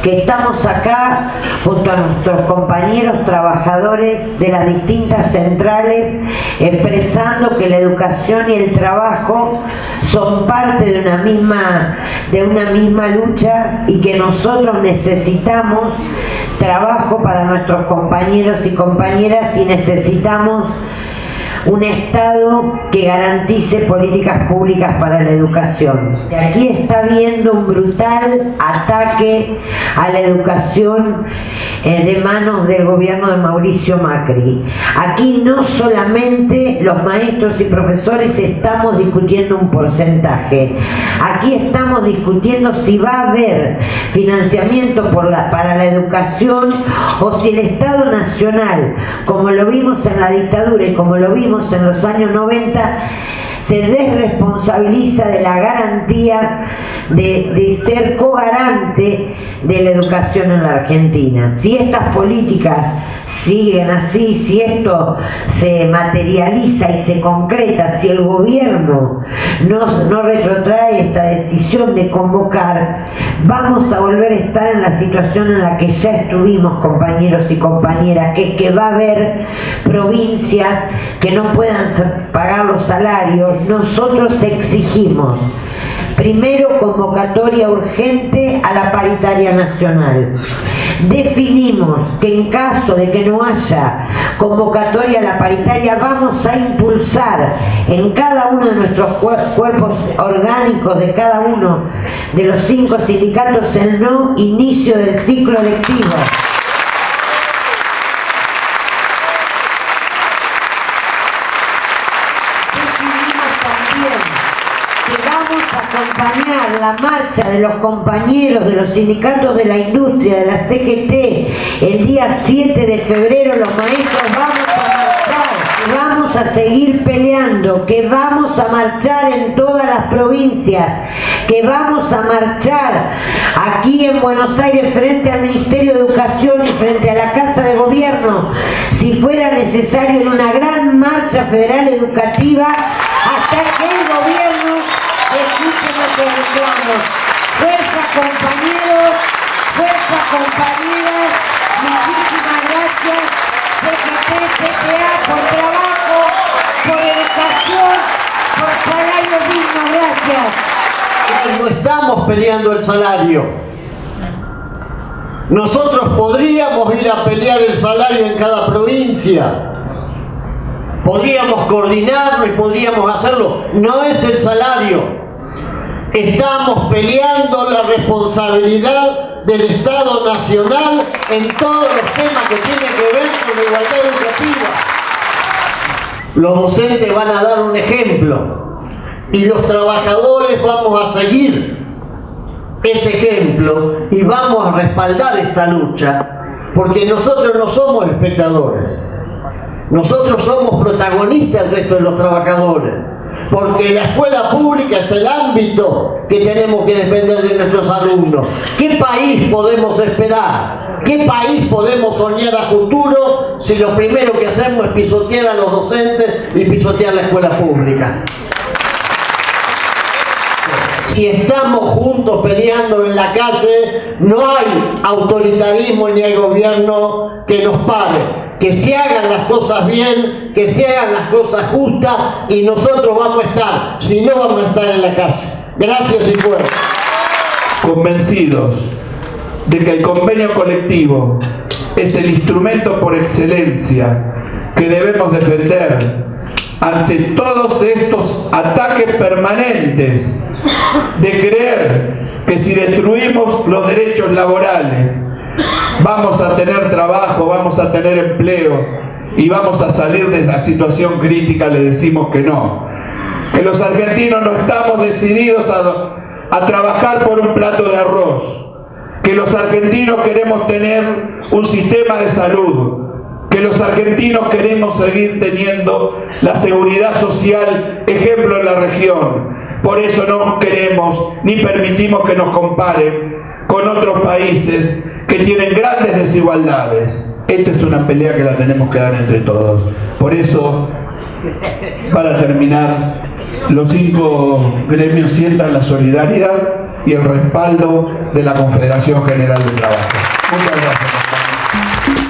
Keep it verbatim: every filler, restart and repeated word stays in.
que estamos acá junto a nuestros compañeros trabajadores de las distintas centrales, expresando que la educación y el trabajo son parte de una misma, de una misma lucha, y que nosotros necesitamos trabajo para nuestros compañeros y compañeras, y necesitamos un Estado que garantice políticas públicas para la educación. Aquí está habiendo un brutal ataque a la educación eh, de manos del gobierno de Mauricio Macri. Aquí no solamente los maestros y profesores estamos discutiendo un porcentaje, aquí estamos discutiendo si va a haber financiamiento por la, para la educación, o si el Estado Nacional, como lo vimos en la dictadura y como lo vimos en los años noventa, se desresponsabiliza de la garantía de, de ser cogarante de la educación en la Argentina. Si estas políticas siguen así, si esto se materializa y se concreta, si el gobierno no, no retrotrae esta decisión de convocar, vamos a volver a estar en la situación en la que ya estuvimos, compañeros y compañeras, que es que va a haber provincias que no puedan pagar los salarios. Nosotros exigimos primero convocatoria urgente a la paritaria nacional. Definimos que en caso de que no haya convocatoria a la paritaria, vamos a impulsar en cada uno de nuestros cuerpos orgánicos de cada uno de los cinco sindicatos el no inicio del ciclo lectivo. Acompañar la marcha de los compañeros de los sindicatos de la industria, de la C G T, el día siete de febrero. Los maestros vamos a marchar, vamos a seguir peleando, que vamos a marchar en todas las provincias, que vamos a marchar aquí en Buenos Aires frente al Ministerio de Educación y frente a la Casa de Gobierno, si fuera necesario, en una gran marcha federal educativa, hasta que el gobierno escuchen lo que reclamos. Fuerza, compañeros, fuerza, compañeras, muchísimas gracias. C G T, C T A, por trabajo, por educación, por salario digno, gracias. No estamos peleando el salario. Nosotros podríamos ir a pelear el salario en cada provincia. Podríamos coordinarlo y podríamos hacerlo. No es el salario. Estamos peleando la responsabilidad del Estado Nacional en todos los temas que tienen que ver con la igualdad educativa. Los docentes van a dar un ejemplo y los trabajadores vamos a seguir ese ejemplo y vamos a respaldar esta lucha, porque nosotros no somos espectadores. Nosotros somos protagonistas del resto de los trabajadores, porque la escuela pública es el ámbito que tenemos que defender de nuestros alumnos. ¿Qué país podemos esperar? ¿Qué país podemos soñar a futuro si lo primero que hacemos es pisotear a los docentes y pisotear la escuela pública? Si estamos juntos peleando en la calle, no hay autoritarismo ni hay gobierno que nos pare. Que se hagan las cosas bien, que se hagan las cosas justas, y nosotros vamos a estar, si no vamos a estar en la calle. Gracias y fuerza. Convencidos de que el convenio colectivo es el instrumento por excelencia que debemos defender ante todos estos ataques permanentes de creer que si destruimos los derechos laborales vamos a tener trabajo, vamos a tener empleo y vamos a salir de la situación crítica, le decimos que no. Que los argentinos no estamos decididos a, a trabajar por un plato de arroz. Que los argentinos queremos tener un sistema de salud. Que los argentinos queremos seguir teniendo la seguridad social, ejemplo en la región. Por eso no queremos ni permitimos que nos comparen con otros países que tienen grandes desigualdades. Esta es una pelea que la tenemos que dar entre todos. Por eso, para terminar, los cinco gremios sientan la solidaridad y el respaldo de la Confederación General del Trabajo. Muchas gracias.